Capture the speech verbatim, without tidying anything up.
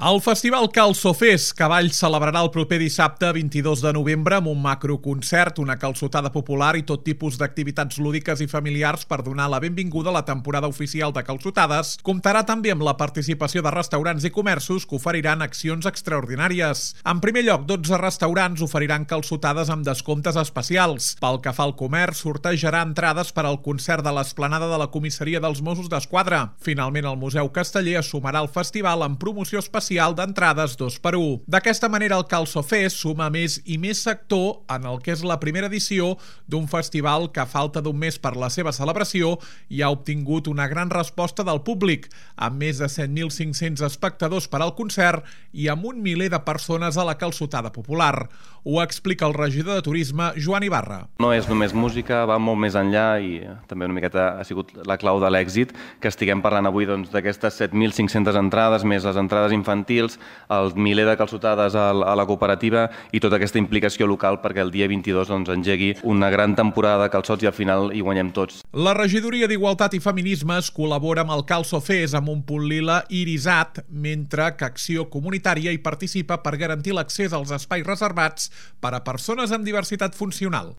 El festival Calçofés Cavalls celebrarà el proper dissabte vint-i-dos de novembre amb un macroconcert, una calçotada popular i tot tipus d'activitats lúdiques i familiars per donar la benvinguda a la temporada oficial de calçotades. Comptarà també amb la participació de restaurants i comerços que oferiran accions extraordinàries. En primer lloc, dotze restaurants oferiran calçotades amb descomptes especials. Pel que fa al comerç, sortejarà entrades per al concert de l'esplanada de la comissaria dels Mossos d'Esquadra. Finalment, el Museu Casteller assumirà el festival amb promoció especial d'entrades dos per u. D'aquesta manera, el Calçofés suma més i més sector en el que és la primera edició d'un festival que, a falta d'un mes per la seva celebració, ja ha obtingut una gran resposta del públic, amb més de set mil cinc-cents espectadors per al concert i amb un miler de persones a la calçotada popular. Ho explica el regidor de Turisme, Joan Ibarra. No és només música, va molt més enllà i també una miqueta ha sigut la clau de l'èxit que estiguem parlant avui doncs, d'aquestes set mil cinc-centes entrades, més les entrades infantils, el miler de calçotades a la cooperativa i tota aquesta implicació local perquè el dia vint-i-dos doncs, engegui una gran temporada de calçots i al final hi guanyem tots. La regidoria d'Igualtat i Feminismes col·labora amb el Calçofés amb un punt lila irisat, mentre que Acció Comunitària hi participa per garantir l'accés als espais reservats per a persones amb diversitat funcional.